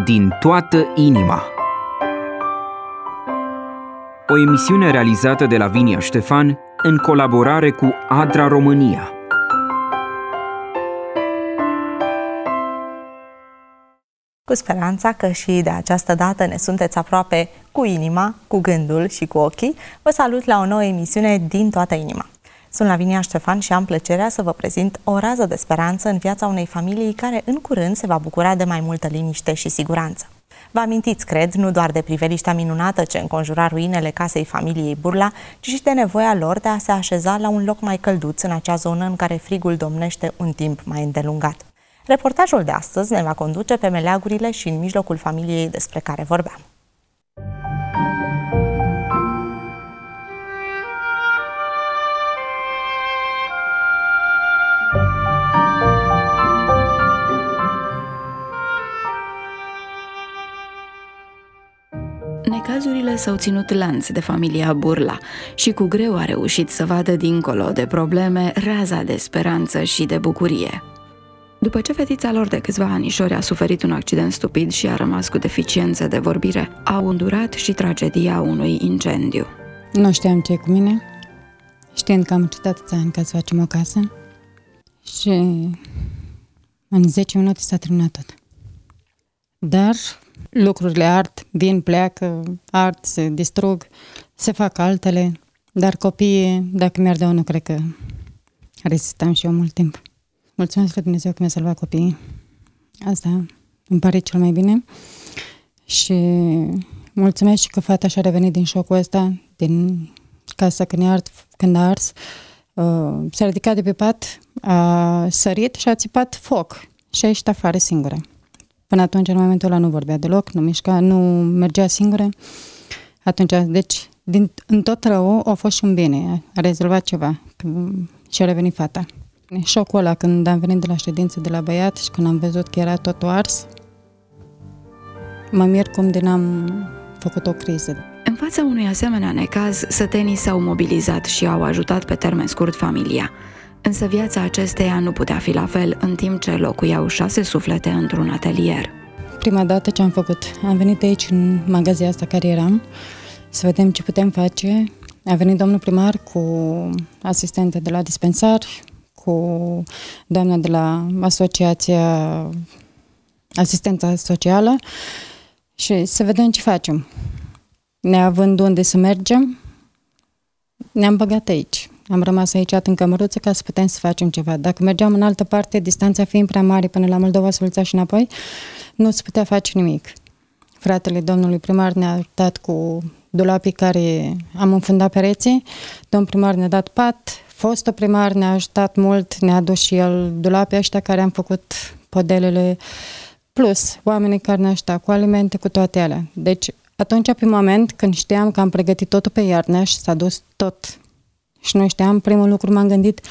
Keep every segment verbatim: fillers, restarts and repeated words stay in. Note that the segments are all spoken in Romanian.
Din toată inima. O emisiune realizată de Lavinia Ștefan în colaborare cu ADRA România. Cu speranța că și de această dată ne sunteți aproape cu inima, cu gândul și cu ochii, vă salut la o nouă emisiune Din toată inima. Sunt Lavinia Ștefan și am plăcerea să vă prezint o rază de speranță în viața unei familii care în curând se va bucura de mai multă liniște și siguranță. Vă amintiți, cred, nu doar de priveliștea minunată ce înconjura ruinele casei familiei Burla, ci și de nevoia lor de a se așeza la un loc mai călduț în acea zonă în care frigul domnește un timp mai îndelungat. Reportajul de astăzi ne va conduce pe meleagurile și în mijlocul familiei despre care vorbeam. Necazurile s-au ținut lanț de familia Burla și cu greu a reușit să vadă dincolo de probleme raza de speranță și de bucurie. După ce fetița lor de câțiva anișori a suferit un accident stupid și a rămas cu deficiențe de vorbire, au îndurat și tragedia unui incendiu. Nu știam ce e cu mine, știind că am citat atâția ani ca să facem o casă și în zece minute s-a terminat tot. Dar lucrurile ard, vin, pleacă, ard, se distrug, se fac altele, dar copiii, dacă mi-ar da, nu cred că rezistam și eu mult timp. Mulțumesc lui Dumnezeu că mi-a salvat copiii. Asta îmi pare cel mai bine. Și mulțumesc și că fata și-a revenit din șocul ăsta, din casa când, ard, când a ars. Uh, s-a ridicat de pe pat, a sărit și a țipat foc și a ieșit afară singură. Până atunci, în momentul ăla, nu vorbea deloc, nu mișca, nu mergea singură. Atunci, deci, din, în tot rău a fost și un bine, a rezolvat ceva și a revenit fata. Șocul ăla când am venit de la ședință de la băiat și când am văzut că era totul ars, mă mir cum de n-am făcut o criză. În fața unui asemenea necaz, sătenii s-au mobilizat și au ajutat pe termen scurt familia. Însă viața acesteia nu putea fi la fel în timp ce locuiau șase suflete într-un atelier. Prima dată ce am făcut, am venit aici în magazia asta care eram, să vedem ce putem face. A venit domnul primar cu asistente de la dispensar, cu doamna de la asociația Asistența Socială și să vedem ce facem. Neavând unde să mergem, ne-am băgat aici. Am rămas aici în cămăruță ca să putem să facem ceva. Dacă mergeam în altă parte, distanța fiind prea mare până la Moldova, Sălța și înapoi, nu se putea face nimic. Fratele domnului primar ne-a ajutat cu dulapii care am înfundat pereții, domnul primar ne-a dat pat, fostul primar ne-a ajutat mult, ne-a adus și el dulapii ăștia care am făcut podelele, plus oamenii care ne ajutat cu alimente, cu toate alea. Deci, atunci, pe moment, când știam că am pregătit totul pe iarnă și s-a dus tot și nu știam, primul lucru m-am gândit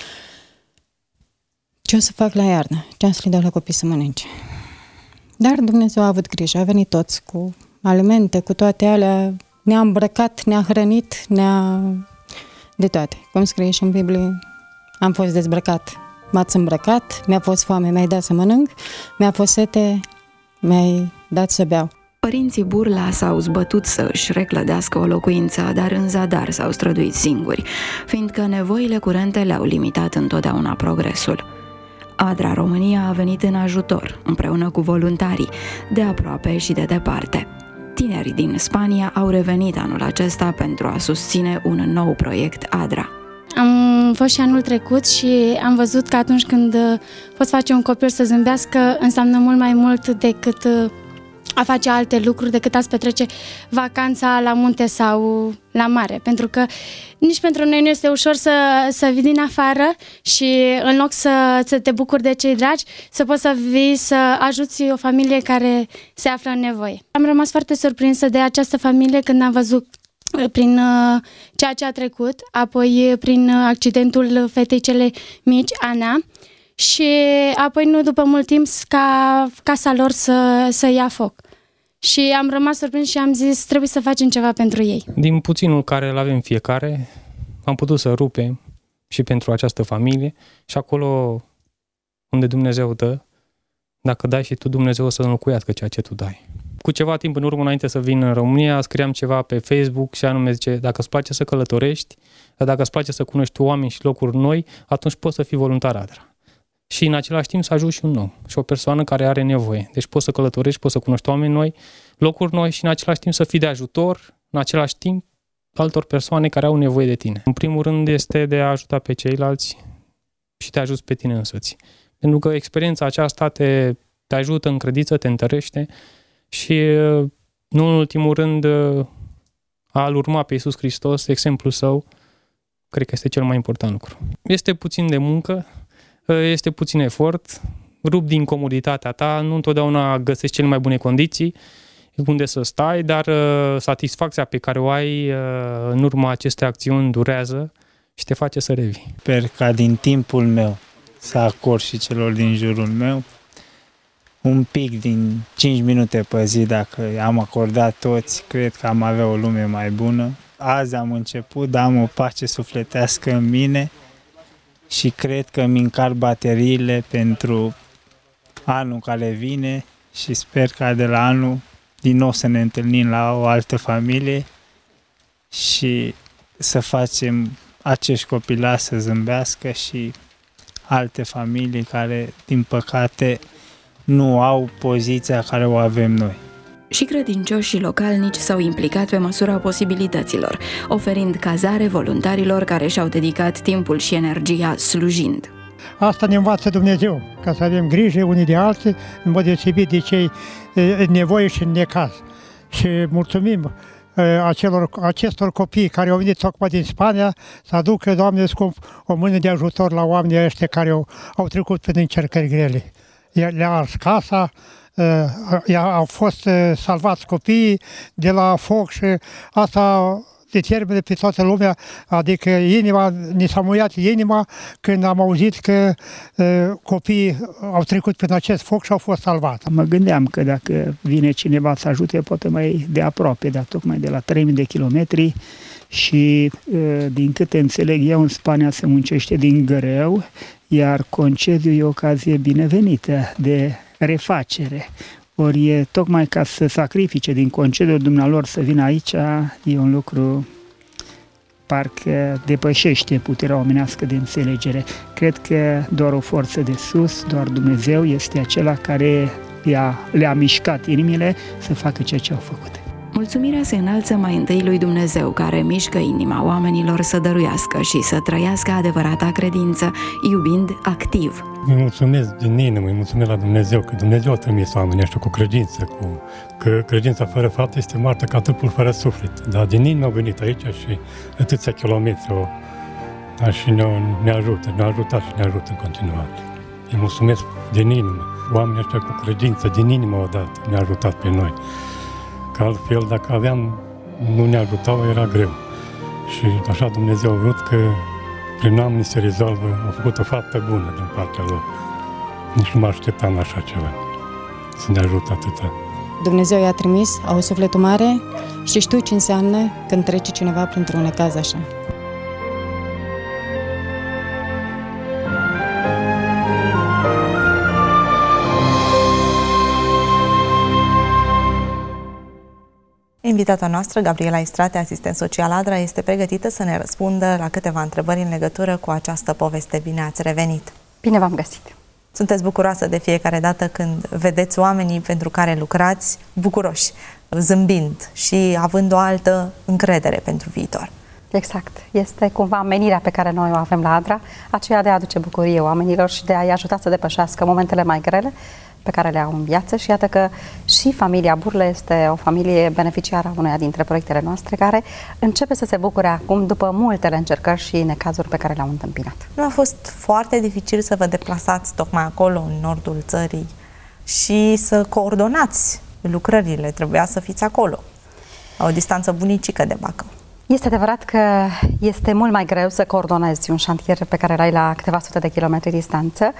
ce o să fac la iarnă, ce am să le dau la copii să mănânce. Dar Dumnezeu a avut grijă, a venit toți cu alimente, cu toate alea, ne-a îmbrăcat, ne-a hrănit, ne-a... de toate. Cum scrie și în Biblie, am fost dezbrăcat, m-ați îmbrăcat, mi-a fost foame, mi-ai dat să mănânc, mi-a fost sete, mi-ai dat să beau. Părinții Burla s-au zbătut să își reclădească o locuință, dar în zadar s-au străduit singuri, fiindcă nevoile curente le-au limitat întotdeauna progresul. ADRA România a venit în ajutor, împreună cu voluntarii, de aproape și de departe. Tinerii din Spania au revenit anul acesta pentru a susține un nou proiect ADRA. Am fost și anul trecut și am văzut că atunci când poți face un copil să zâmbească, înseamnă mult mai mult decât a face alte lucruri, decât a-ți petrece vacanța la munte sau la mare. Pentru că nici pentru noi nu este ușor să, să vii din afară și în loc să, să te bucuri de cei dragi, să poți să vii să ajuți o familie care se află în nevoie. Am rămas foarte surprinsă de această familie când am văzut prin uh, ceea ce a trecut, apoi prin accidentul fetei cele mici, Ana, și apoi nu după mult timp ca casa lor să, să ia foc. Și am rămas surprins și am zis trebuie să facem ceva pentru ei. Din puținul care îl avem fiecare, am putut să rupem și pentru această familie și acolo unde Dumnezeu dă, dacă dai și tu, Dumnezeu o să înlocuiască ceea ce tu dai. Cu ceva timp în urmă, înainte să vin în România, scriam ceva pe Facebook și anume zice, dacă îți place să călătorești, dacă îți place să cunoști oameni și locuri noi, atunci poți să fii voluntar Adra. Și în același timp să ajungi și un om și o persoană care are nevoie. Deci poți să călătorești, poți să cunoști oameni noi, locuri noi și în același timp să fii de ajutor, în același timp altor persoane care au nevoie de tine. În primul rând este de a ajuta pe ceilalți și te ajuți pe tine însuți. Pentru că experiența aceasta te, te ajută în credință, te întărește și, nu în ultimul rând, a-L urma pe Iisus Hristos, exemplul Său, cred că este cel mai important lucru. Este puțin de muncă, este puțin efort, rup din comoditatea ta, nu întotdeauna găsești cele mai bune condiții unde să stai, dar satisfacția pe care o ai în urma acestei acțiuni durează și te face să revii. Sper ca din timpul meu să acord și celor din jurul meu un pic din cinci minute pe zi, dacă am acordat toți, cred că am avea o lume mai bună. Azi am început, dar am o pace sufletească în mine și cred că îmi încarc bateriile pentru anul care vine și sper ca de la anul din nou să ne întâlnim la o altă familie și să facem acești copilași să zâmbească și alte familii care, din păcate, nu au poziția care o avem noi. Și credincioșii localnici s-au implicat pe măsura posibilităților, oferind cazare voluntarilor care și-au dedicat timpul și energia slujind. Asta ne învață Dumnezeu, ca să avem grijă unii de alții, în mod deosebit de cei în nevoie și în necaz. Și mulțumim acelor, acestor copii care au venit tocmai din Spania să aducă, Doamne scump, o mână de ajutor la oamenii ăștia care au, au trecut prin încercări grele. Le-a ars casa, au fost salvați copiii de la foc și asta determină pe toată lumea, adică inima, ni s-a muiat inima când am auzit că uh, copiii au trecut prin acest foc și au fost salvați. Mă gândeam că dacă vine cineva să ajute, poate mai de aproape, dar tocmai de la trei mii de kilometri și uh, din câte înțeleg eu, în Spania se muncește din greu, iar concediul e o ocazie binevenită de refacere. Ori e tocmai ca să sacrifice din concediul dumnealor să vină aici, e un lucru parcă depășește puterea omenească de înțelegere. Cred că doar o forță de sus, doar Dumnezeu este acela care le-a, le-a mișcat inimile să facă ceea ce au făcut. Mulțumirea se înalță mai întâi lui Dumnezeu, care mișcă inima oamenilor să dăruiască și să trăiască adevărata credință, iubind activ. Îi mulțumesc din inimă, îi mulțumesc la Dumnezeu, că Dumnezeu a trimis oamenii ăștia cu credință, cu, că credința fără faptă este moartă ca trupul fără suflet. Dar din inimă au venit aici și atâția kilometri o, și ne, ne ajută, ne-a ajutat și ne ajută în continuare. Îi mulțumesc din inimă. Oamenii ăștia cu credință, din inimă au dat, ne-a ajutat pe noi. Că altfel, dacă aveam, nu ne ajutau, era greu. Și așa Dumnezeu a vrut că prin oameni se rezolvă, au făcut o faptă bună din partea lor. Nici nu mă așteptam la așa ceva, să ne ajute atâta. Dumnezeu i-a trimis, au sufletul mare și știu ce înseamnă când trece cineva printr-un necaz așa. Invitata noastră, Gabriela Istrate, asistent social Adra, este pregătită să ne răspundă la câteva întrebări în legătură cu această poveste. Bine ați revenit! Bine v-am găsit! Sunteți bucuroasă de fiecare dată când vedeți oamenii pentru care lucrați bucuroși, zâmbind și având o altă încredere pentru viitor. Exact. Este cumva menirea pe care noi o avem la Adra, aceea de a aduce bucurie oamenilor și de a-i ajuta să depășească momentele mai grele pe care le au în viață și iată că și familia Burle este o familie beneficiară a uneia dintre proiectele noastre care începe să se bucure acum după multele încercări și necazuri pe care le-au întâmpinat. Nu a fost foarte dificil să vă deplasați tocmai acolo, în nordul țării, și să coordonați lucrările? Trebuia să fiți acolo, la o distanță bunicică de Bacău. Este adevărat că este mult mai greu să coordonezi un șantier pe care l-ai la câteva sute de kilometri distanță.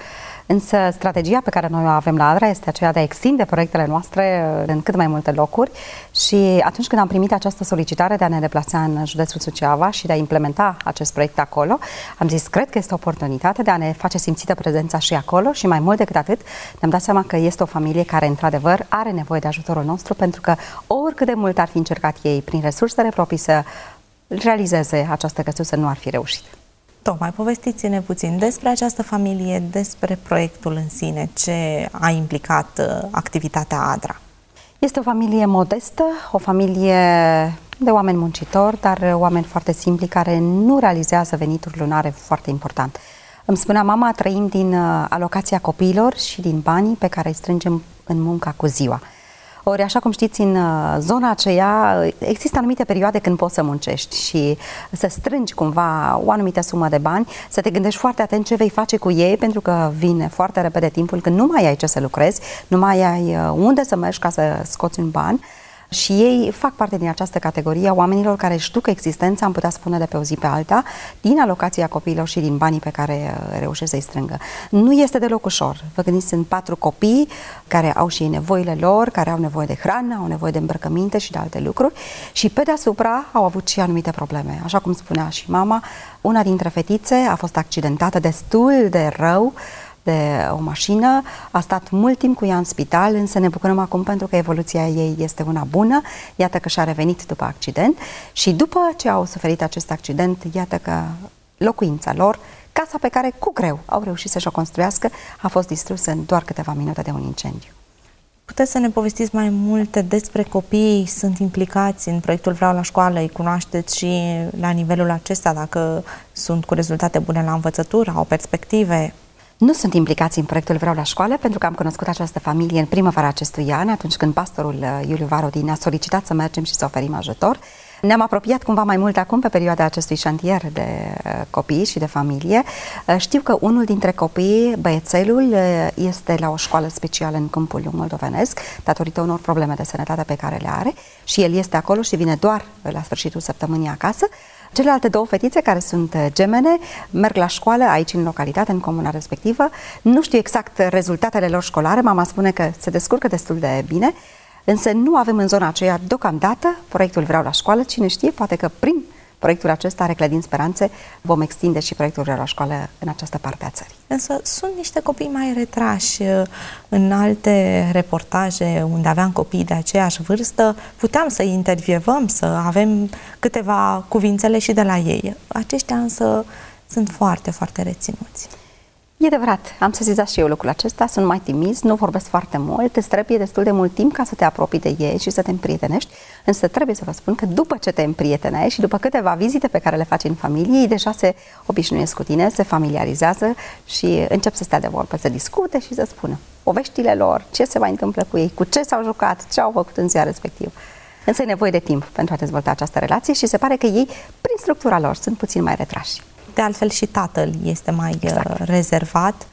Însă strategia pe care noi o avem la ADRA este aceea de a extinde proiectele noastre în cât mai multe locuri și atunci când am primit această solicitare de a ne deplasa în județul Suceava și de a implementa acest proiect acolo, am zis, cred că este o oportunitate de a ne face simțită prezența și acolo și mai mult decât atât, ne-am dat seama că este o familie care într-adevăr are nevoie de ajutorul nostru, pentru că oricât de mult ar fi încercat ei prin resursele proprii să realizeze această căsuță, nu ar fi reușit. Tocmai, povestiți-ne puțin despre această familie, despre proiectul în sine, ce a implicat uh, activitatea ADRA. Este o familie modestă, o familie de oameni muncitori, dar oameni foarte simpli care nu realizează venituri lunare foarte important. Îmi spunea mama, trăim din uh, alocația copiilor și din banii pe care îi strângem în munca cu ziua. Ori, așa cum știți, în zona aceea există anumite perioade când poți să muncești și să strângi cumva o anumită sumă de bani, să te gândești foarte atent ce vei face cu ei, pentru că vine foarte repede timpul când nu mai ai ce să lucrezi, nu mai ai unde să mergi ca să scoți un ban. Și ei fac parte din această categorie a oamenilor care își duc existența, am putea spune, de pe o zi pe alta, din alocația copiilor și din banii pe care reușesc să-i strângă. Nu este deloc ușor. Vă gândiți, sunt patru copii care au și nevoile lor, care au nevoie de hrană, au nevoie de îmbrăcăminte și de alte lucruri și pe deasupra au avut și anumite probleme. Așa cum spunea și mama, una dintre fetițe a fost accidentată destul de rău de o mașină, a stat mult timp cu ea în spital, însă ne bucurăm acum pentru că evoluția ei este una bună, iată că și-a revenit după accident și după ce au suferit acest accident, iată că locuința lor, casa pe care cu greu au reușit să-și o construiască, a fost distrusă în doar câteva minute de un incendiu. Puteți să ne povestiți mai multe despre copii, sunt implicați în proiectul Vreau la școală, îi cunoașteți și la nivelul acesta, dacă sunt cu rezultate bune la învățătură, au perspective? Nu sunt implicați în proiectul Vreau la școală, pentru că am cunoscut această familie în primăvara acestui an, atunci când pastorul Iuliu Varodin a solicitat să mergem și să oferim ajutor. Ne-am apropiat cumva mai mult acum pe perioada acestui șantier de copii și de familie. Știu că unul dintre copii, băiețelul, este la o școală specială în Câmpul Moldovenesc, datorită unor probleme de sănătate pe care le are și el este acolo și vine doar la sfârșitul săptămânii acasă. Celelalte două fetițe, care sunt gemene, merg la școală aici în localitate, în comuna respectivă. Nu știu exact rezultatele lor școlare, mama spune că se descurcă destul de bine, însă nu avem în zona aceea deocamdată proiectul Vreau la școală. Cine știe, poate că prin proiectul acesta, Reclădin Speranțe, vom extinde și proiectul Vreau la școală în această parte a țării. Însă sunt niște copii mai retrași. În alte reportaje unde aveam copii de aceeași vârstă, puteam să-i intervievăm, să avem câteva cuvințele și de la ei. Aceștia însă sunt foarte, foarte reținuți. E adevărat, am sesizat și eu lucrul acesta, sunt mai timizi, nu vorbesc foarte mult, îți trebuie destul de mult timp ca să te apropii de ei și să te împrietenești, însă trebuie să vă spun că după ce te împrietenești și după câteva vizite pe care le faci în familie, ei deja se obișnuiesc cu tine, se familiarizează și încep să stea de vorbă, să discute și să spună poveștile lor, ce se mai întâmplă cu ei, cu ce s-au jucat, ce au făcut în ziua respectivă. Însă e nevoie de timp pentru a dezvolta această relație și se pare că ei, prin structura lor, sunt puțin mai retrași. De altfel și tatăl este mai exact. rezervat,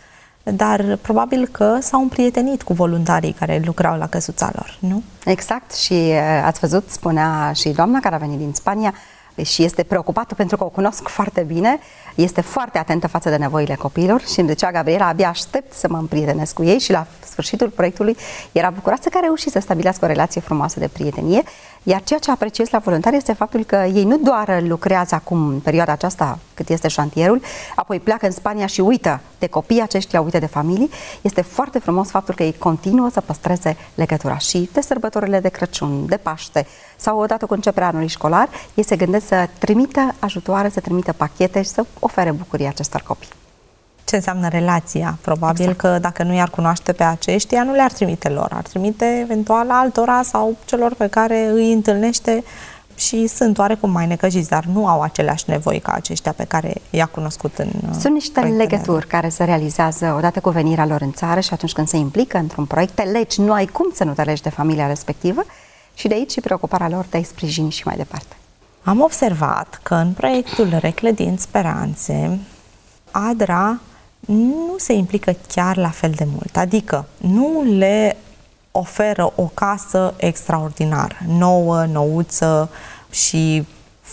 dar probabil că s-au împrietenit cu voluntarii care lucrau la căsuța lor, nu? Exact, și ați văzut, spunea și doamna care a venit din Spania și este preocupată pentru că o cunosc foarte bine, este foarte atentă față de nevoile copiilor și îmi zicea Gabriela, abia aștept să mă împrietenesc cu ei și la sfârșitul proiectului era bucuroasă că a reușit să stabilească o relație frumoasă de prietenie, iar ceea ce apreciez la voluntari este faptul că ei nu doar lucrează acum în perioada aceasta cât este șantierul, apoi pleacă în Spania și uită de copiii aceștia, uită de familii. Este foarte frumos faptul că ei continuă să păstreze legătura și de sărbătorile de Crăciun, de Paște sau odată cu începerea anului școlar, ei se gândesc să trimită ajutoare, să trimită pachete și să ofere bucurie acestor copii. Ce înseamnă relația? Probabil exact. Că dacă nu i-ar cunoaște pe aceștia, nu le-ar trimite lor, ar trimite eventual altora sau celor pe care îi întâlnește și sunt oarecum mai necăjiți, dar nu au aceleași nevoi ca aceștia pe care i-a cunoscut în Sunt niște legături care se realizează odată cu venirea lor în țară și atunci când se implică într-un proiect, te legi, nu ai cum să nu te legi de familia respectivă și de aici și preocuparea lor de a-i sprijini și mai departe. Am observat că în proiectul Reclădin Speranțe, ADRA nu se implică chiar la fel de mult, adică nu le oferă o casă extraordinară, nouă, nouță și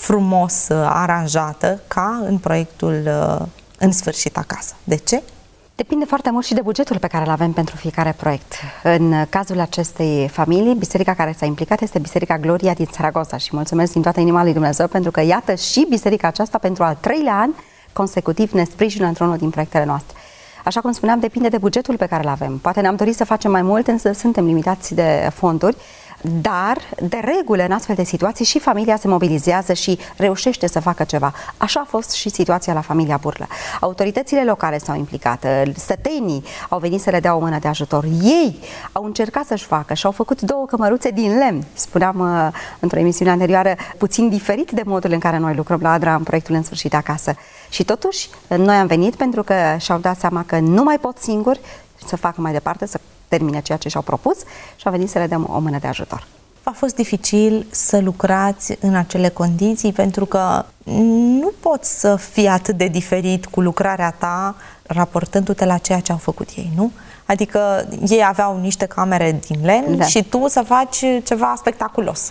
frumos aranjată ca în proiectul În sfârșit acasă. De ce? Depinde foarte mult și de bugetul pe care îl avem pentru fiecare proiect. În cazul acestei familii, biserica care s-a implicat este Biserica Gloria din Saragossa și mulțumesc din toată inima lui Dumnezeu pentru că, iată, și biserica aceasta pentru al treilea an consecutiv ne sprijină într-unul din proiectele noastre. Așa cum spuneam, depinde de bugetul pe care îl avem. Poate ne-am dorit să facem mai mult, însă suntem limitați de fonduri. Dar, de regulă, în astfel de situații, și familia se mobilizează și reușește să facă ceva. Așa a fost și situația la familia Burlă. Autoritățile locale s-au implicat, sătenii au venit să le dea o mână de ajutor. Ei au încercat să-și facă și au făcut două cămăruțe din lemn. Spuneam uh, într-o emisiune anterioară, puțin diferit de modul în care noi lucrăm la Adra în proiectul În Sfârșit Acasă. Și totuși, noi am venit pentru că și-au dat seama că nu mai pot singuri să facă mai departe, să termine ceea ce și-au propus și au venit să le dăm o mână de ajutor. A fost dificil să lucrați în acele condiții pentru că nu poți să fii atât de diferit cu lucrarea ta raportându-te la ceea ce au făcut ei, nu? Adică ei aveau niște camere din lemn, da, și tu să faci ceva spectaculos.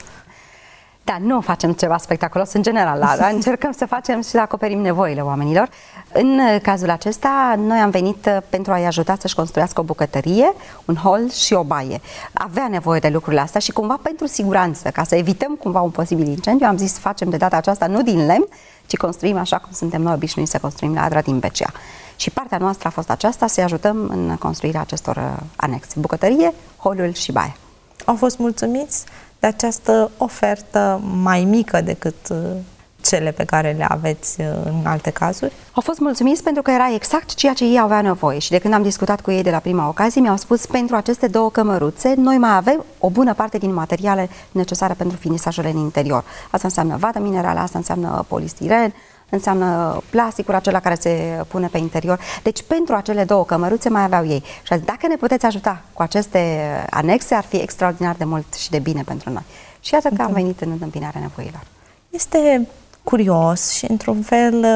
Da, nu facem ceva spectaculos în general, dar încercăm să facem și să acoperim nevoile oamenilor. În cazul acesta, noi am venit pentru a-i ajuta să-și construiască o bucătărie, un hol și o baie. Avea nevoie de lucrurile astea și cumva pentru siguranță, ca să evităm cumva un posibil incendiu, am zis să facem de data aceasta nu din lemn, ci construim așa cum suntem noi obișnuiți să construim la Adra din Becea. Și partea noastră a fost aceasta, să-i ajutăm în construirea acestor anexe, bucătărie, holul și baia. Au fost mulțumiți de această ofertă mai mică decât cele pe care le aveți în alte cazuri? Au fost mulțumiți pentru că era exact ceea ce ei aveau nevoie și de când am discutat cu ei de la prima ocazie, mi-au spus pentru aceste două cămăruțe, noi mai avem o bună parte din materiale necesare pentru finisajele în interior. Asta înseamnă vadă minerală, asta înseamnă polistiren, înseamnă plasticul acela care se pune pe interior. Deci pentru acele două cămăruțe mai aveau ei. Și azi, dacă ne puteți ajuta cu aceste anexe, ar fi extraordinar de mult și de bine pentru noi. Și iată că am venit în întâmpinarea nevoilor. Este curios și într-un fel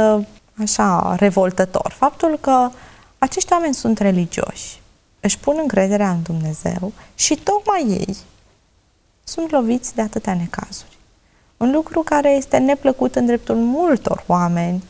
așa revoltător faptul că acești oameni sunt religioși, își pun încrederea în Dumnezeu și tocmai ei sunt loviți de atâtea necazuri. Un lucru care este neplăcut în dreptul multor oameni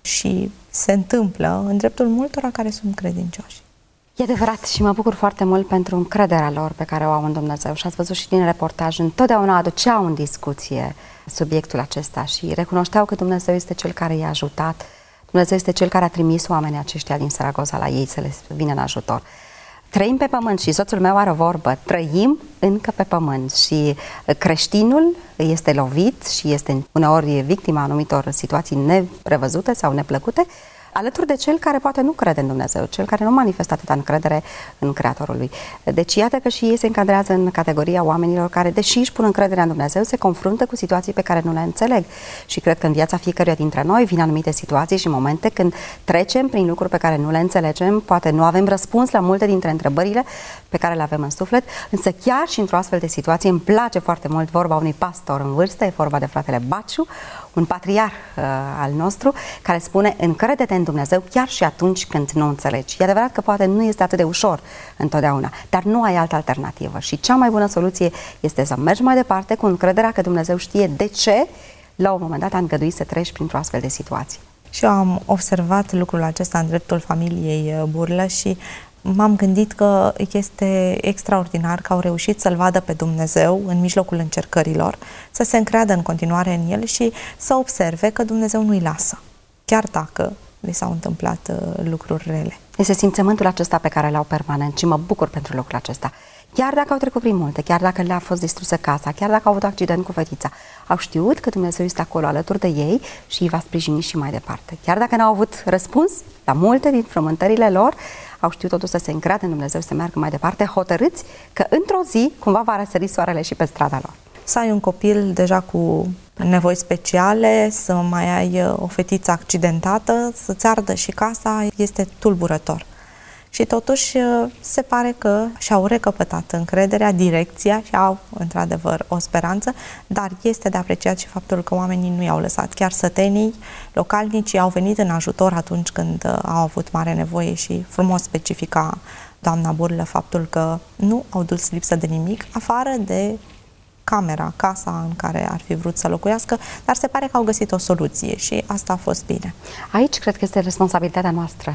și se întâmplă în dreptul multora care sunt credincioși. E adevărat și mă bucur foarte mult pentru încrederea lor pe care o au în Dumnezeu și ați văzut și din reportaj, întotdeauna aduceau în discuție subiectul acesta și recunoșteau că Dumnezeu este Cel care i-a ajutat, Dumnezeu este Cel care a trimis oamenii aceștia din Saragossa la ei să le vină în ajutor. Trăim pe pământ și soțul meu are o vorbă, trăim încă pe pământ și creștinul este lovit și este uneori victima anumitor situații neprevăzute sau neplăcute, alături de cel care poate nu crede în Dumnezeu, cel care nu manifestă atâta încredere în Creatorul lui. Deci iată că și ei se încadrează în categoria oamenilor care, deși își pun încrederea în Dumnezeu, se confruntă cu situații pe care nu le înțeleg. Și cred că în viața fiecăruia dintre noi vin anumite situații și momente când trecem prin lucruri pe care nu le înțelegem, poate nu avem răspuns la multe dintre întrebările pe care le avem în suflet, însă chiar și într-o astfel de situație îmi place foarte mult vorba unui pastor în vârstă, e vorba de fratele Baciu, un patriarh uh, al nostru, care spune: încrede-te în Dumnezeu chiar și atunci când nu înțelegi. E adevărat că poate nu este atât de ușor întotdeauna, dar nu ai altă alternativă și cea mai bună soluție este să mergi mai departe cu încrederea că Dumnezeu știe de ce la un moment dat a îngăduit să treci printr-o astfel de situație. Și eu am observat lucrul acesta în dreptul familiei Burlă și m-am gândit că este extraordinar că au reușit să-L vadă pe Dumnezeu în mijlocul încercărilor, să se încreadă în continuare în El și să observe că Dumnezeu nu-i lasă, chiar dacă li s-au întâmplat uh, lucruri rele. Este simțământul acesta pe care l-au permanent și mă bucur pentru lucrul acesta. Chiar dacă au trecut prin multe, chiar dacă le-a fost distrusă casa, chiar dacă au avut accident cu fetița, au știut că Dumnezeu este acolo alături de ei și îi va sprijini și mai departe. Chiar dacă n-au avut răspuns la multe din frământările lor, au știut totuși să se încreadă în Dumnezeu, să meargă mai departe, hotărâți că într-o zi cumva va răsări soarele și pe strada lor. Să ai un copil deja cu nevoi speciale, să mai ai o fetiță accidentată, să-ți ardă și casa, este tulburător. Și totuși se pare că și-au recăpătat încrederea, direcția și au într-adevăr o speranță, dar este de apreciat și faptul că oamenii nu i-au lăsat. Chiar sătenii, localnicii au venit în ajutor atunci când au avut mare nevoie și frumos specifica doamna Burlă faptul că nu au dus lipsă de nimic, afară de camera, casa în care ar fi vrut să locuiască, dar se pare că au găsit o soluție și asta a fost bine. Aici cred că este responsabilitatea noastră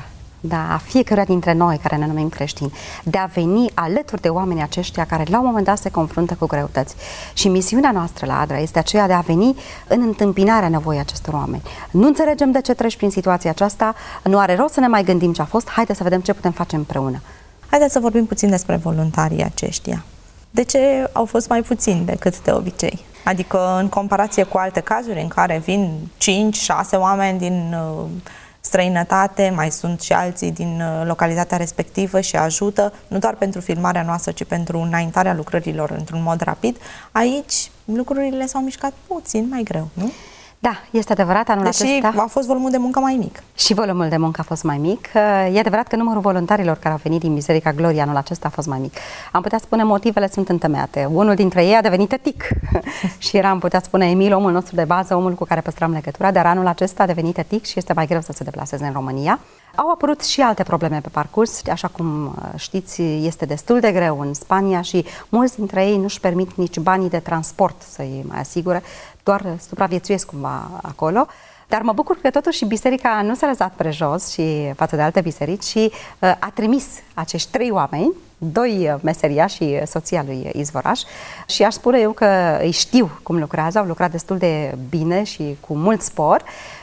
da, a fiecăruia dintre noi care ne numim creștini, de a veni alături de oamenii aceștia care la un moment dat se confruntă cu greutăți. Și misiunea noastră la ADRA este aceea de a veni în întâmpinarea nevoii acestor oameni. Nu înțelegem de ce treci prin situația aceasta, nu are rost să ne mai gândim ce a fost, haideți să vedem ce putem face împreună. Haideți să vorbim puțin despre voluntarii aceștia. De ce au fost mai puțini decât de obicei? Adică în comparație cu alte cazuri în care vin cinci șase oameni din uh, străinătate, mai sunt și alții din uh, localitatea respectivă și ajută, nu doar pentru filmarea noastră, ci pentru înaintarea lucrărilor într-un mod rapid, aici lucrurile s-au mișcat puțin mai greu, nu? Da, este adevărat, anul Deși acesta... a fost volumul de muncă mai mic. Și volumul de muncă a fost mai mic. E adevărat că numărul voluntarilor care au venit din Biserica Gloria anul acesta a fost mai mic. Am putea spune motivele sunt întemeiate. Unul dintre ei a devenit tătic și era, am putea spune, Emil, omul nostru de bază, omul cu care păstram legătura, dar anul acesta a devenit tătic și este mai greu să se deplaseze în România. Au apărut și alte probleme pe parcurs, așa cum știți, este destul de greu în Spania și mulți dintre ei nu-și permit nici banii de transport să-i mai asigure, doar supraviețuiesc cumva acolo. Dar mă bucur că totuși biserica nu s-a lăsat prejos și față de alte biserici și uh, a trimis acești trei oameni, doi meseriași și soția lui Izvoraș, și aș spune eu că îi știu cum lucrează, au lucrat destul de bine și cu mult spor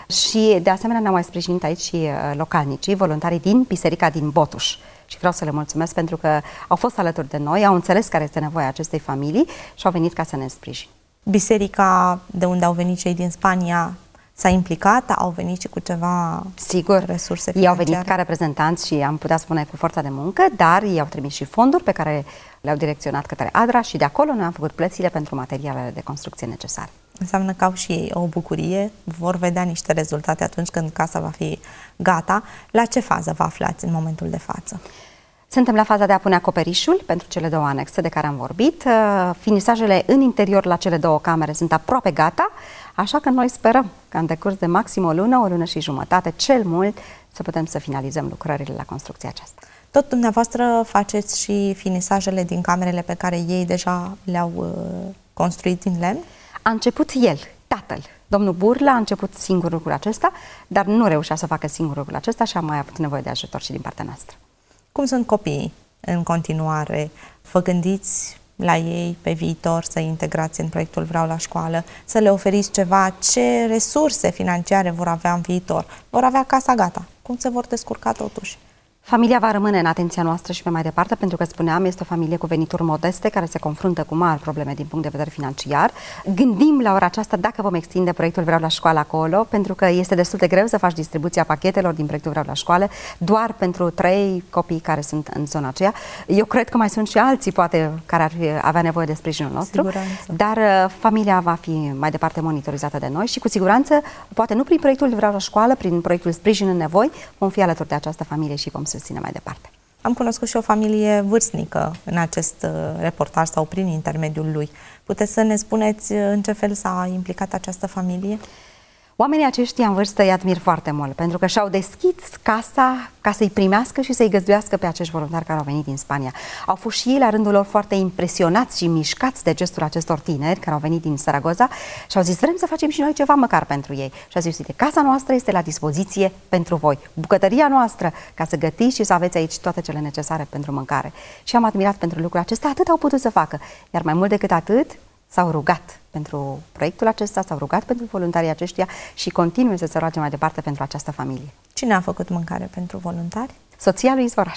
și de asemenea ne-au mai sprijinit aici și uh, localnicii, voluntarii din biserica din Botuș. Și vreau să le mulțumesc pentru că au fost alături de noi, au înțeles care este nevoia acestei familii și au venit ca să ne sprijin. Biserica de unde au venit cei din Spania s-a implicat? Au venit și cu ceva Sigur, resurse financiare? Ei au venit ca reprezentanți și am putea spune cu forța de muncă, dar ei au trimis și fonduri pe care le-au direcționat către ADRA și de acolo noi am făcut plățile pentru materialele de construcție necesare. Înseamnă că au și ei o bucurie, vor vedea niște rezultate atunci când casa va fi gata. La ce fază vă aflați în momentul de față? Suntem la faza de a pune acoperișul pentru cele două anexe de care am vorbit. Finisajele în interior la cele două camere sunt aproape gata, așa că noi sperăm că în decurs de maxim o lună, o lună și jumătate, cel mult, să putem să finalizăm lucrările la construcția aceasta. Tot dumneavoastră faceți și finisajele din camerele pe care ei deja le-au uh, construit din lemn? A început el, tatăl. Domnul Burla a început singur lucrul acesta, dar nu reușea să facă singur lucrul acesta și a mai avut nevoie de ajutor și din partea noastră. Cum sunt copiii în continuare? Vă gândiți la ei pe viitor să integrați în proiectul Vreau la școală, să le oferiți ceva? Ce resurse financiare vor avea în viitor? Vor avea casa gata. Cum se vor descurca totuși? Familia va rămâne în atenția noastră și pe mai departe, pentru că, spuneam, este o familie cu venituri modeste care se confruntă cu mari probleme din punct de vedere financiar. Gândim la ora aceasta dacă vom extinde proiectul Vreau la școală acolo, pentru că este destul de greu să faci distribuția pachetelor din proiectul Vreau la școală doar pentru trei copii care sunt în zona aceea. Eu cred că mai sunt și alții, poate, care ar avea nevoie de sprijinul nostru, siguranță. Dar uh, familia va fi mai departe monitorizată de noi și cu siguranță, poate nu prin proiectul Vreau la școală, prin proiectul Sprijin în nevoi, vom fi alături de această familie și vom susține mai departe. Am cunoscut și o familie vârstnică în acest reportaj sau prin intermediul lui. Puteți să ne spuneți în ce fel s-a implicat această familie? Oamenii aceștia în vârstă îi admir foarte mult, pentru că și-au deschis casa ca să-i primească și să-i găzduiască pe acești voluntari care au venit din Spania. Au fost și ei la rândul lor foarte impresionați și mișcați de gestul acestor tineri care au venit din Saragoza și au zis, vrem să facem și noi ceva măcar pentru ei. Și au zis, uite, casa noastră este la dispoziție pentru voi, bucătăria noastră, ca să gătiți și să aveți aici toate cele necesare pentru mâncare. Și am admirat pentru lucrul acesta, atât au putut să facă. Iar mai mult decât atât, s-au rugat pentru proiectul acesta, s-au rugat pentru voluntarii aceștia și continuă să se roage mai departe pentru această familie. Cine a făcut mâncare pentru voluntari? Soția lui Izvoraș.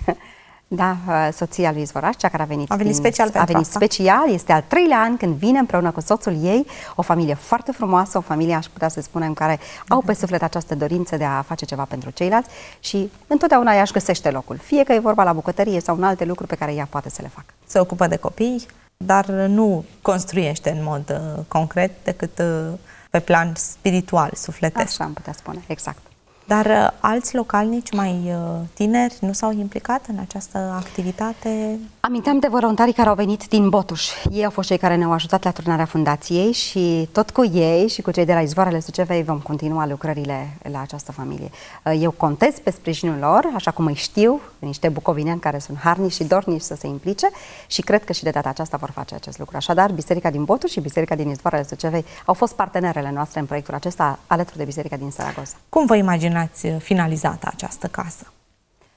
Da, soția lui Izvoraș, cea care a venit, a venit din, special a venit asta. special, este al treilea an când vine împreună cu soțul ei, o familie foarte frumoasă, o familie, aș putea să spunem, care au pe suflet această dorință de a face ceva pentru ceilalți și întotdeauna ea își găsește locul, fie că e vorba la bucătărie sau în alte lucruri pe care ea poate să le facă. Se ocupă de copii, dar nu construiește în mod uh, concret decât uh, pe plan spiritual, sufletesc. Așa am putea spune, exact. Dar uh, alți localnici mai uh, tineri nu s-au implicat în această activitate? Aminteam de voluntarii care au venit din Botuș. Ei au fost cei care ne-au ajutat la turnarea fundației și tot cu ei și cu cei de la Izvoarele Sucevei vom continua lucrările la această familie. Eu contez pe sprijinul lor, așa cum îi știu, niște bucovineani care sunt harnici și dornici să se implice și cred că și de data aceasta vor face acest lucru. Așadar, Biserica din Botuș și Biserica din Izvoarele Sucevei au fost partenerele noastre în proiectul acesta alături de Biserica din Saragoza. Cum vă imaginați finalizată această casă?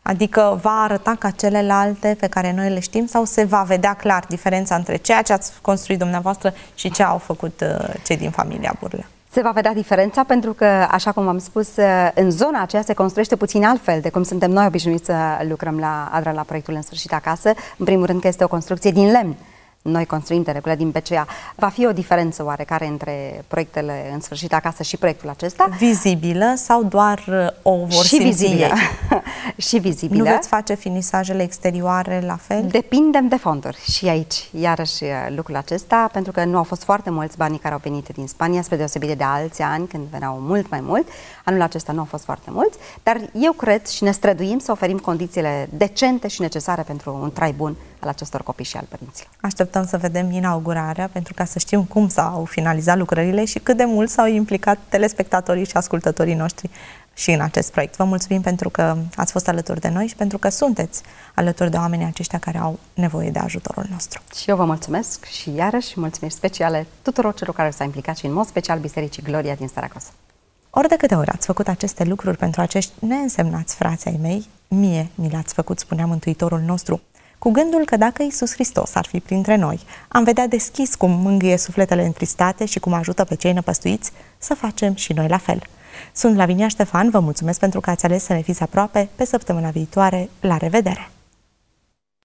Adică va arăta ca celelalte pe care noi le știm sau se va vedea clar diferența între ceea ce ați construit dumneavoastră și ce au făcut cei din familia Burlea? Se va vedea diferența pentru că, așa cum am spus, în zona aceea se construiește puțin altfel de cum suntem noi obișnuiți să lucrăm la Adra la proiectul În Sfârșit Acasă. În primul rând că este o construcție din lemn. Noi construim de regulă din P C A. Va fi o diferență oarecare între proiectele În Sfârșit Acasă și proiectul acesta? Vizibilă sau doar o vor și simți vizibilă. ei? Și vizibilă. Nu veți face finisajele exterioare la fel? Depindem de fonduri și aici, iarăși lucrul acesta, pentru că nu au fost foarte mulți banii care au venit din Spania, spre deosebire de alți ani când veneau mult mai mult. Anul acesta nu au fost foarte mulți, dar eu cred și ne străduim să oferim condițiile decente și necesare pentru un trai bun al acestor copii și al părinților. Așteptăm să vedem inaugurarea pentru ca să știm cum s-au finalizat lucrările și cât de mult s-au implicat telespectatorii și ascultătorii noștri și în acest proiect. Vă mulțumim pentru că ați fost alături de noi și pentru că sunteți alături de oamenii aceștia care au nevoie de ajutorul nostru. Și eu vă mulțumesc și iarăși mulțumiri speciale tuturor celor care s-au implicat și în mod special Bisericii Gloria din Saragossa. Ori de câte ori ați făcut aceste lucruri pentru acești neînsemnați frați ai mei, mie mi le-ați făcut, spunea Mântuitorul nostru, cu gândul că dacă Iisus Hristos ar fi printre noi, am vedea deschis cum mângâie sufletele întristate și cum ajută pe cei năpăstuiți, să facem și noi la fel. Sunt Lavinia Ștefan, vă mulțumesc pentru că ați ales să ne fiți aproape. Pe săptămâna viitoare, la revedere!